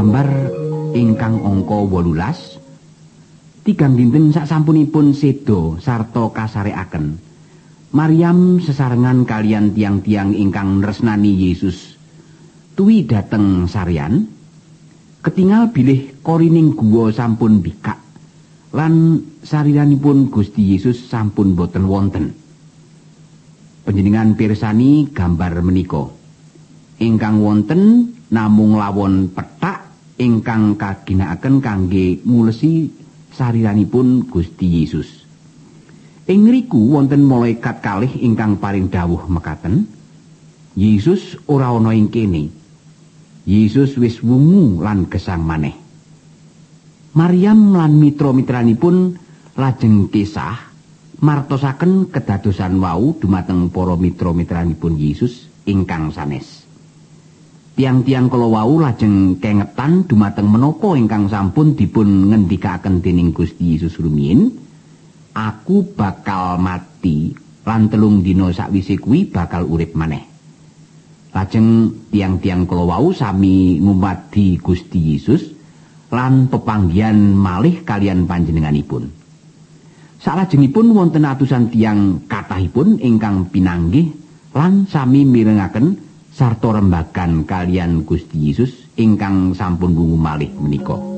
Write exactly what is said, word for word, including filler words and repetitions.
Gambar ingkang angka wolulas. Tigang dinten saksampunipun seda sarta kasarekaken, Maryam sesarengan kalian tiang-tiang ingkang nresnani Yesus tuwi dhateng saryan. Ketingal bilih korining guwa sampun bikak lan sariranipun Gusti Yesus sampun boten wonten. Panjenengan pirsani gambar menika. Ingkang wonten namung lawon pethak ingkang kaginakaken kangge ngulesi sariranipun Gusti Yesus. Ing ngriku wonten malaikat kalih ingkang paring dawuh mekaten, Yesus ora ana ing kene. Yesus wis wungu lan gesang maneh. Maryam lan mitra-mitranipun lajeng kesah martosaken kedadosan wau dumateng para mitra-mitranipun Yesus ingkang sanes. Tiang-tiang kala wau lajeng kengetan dumateng menapa ingkang sampun dipun ngendikaken dening Gusti Yesus rumiyin, aku bakal mati lan telung dina sakwise kuwi bakal urip maneh. Lajeng tiang-tiang kala wau sami ngumadi Gusti Yesus lan pepanggihan malih kalian panjenenganipun. Salajengipun wonten atusan tiang kathahipun ingkang pinanggih lan sami mirengaken sarta rembagan kalian Gusti Yesus ingkang sampun wungu malih menika.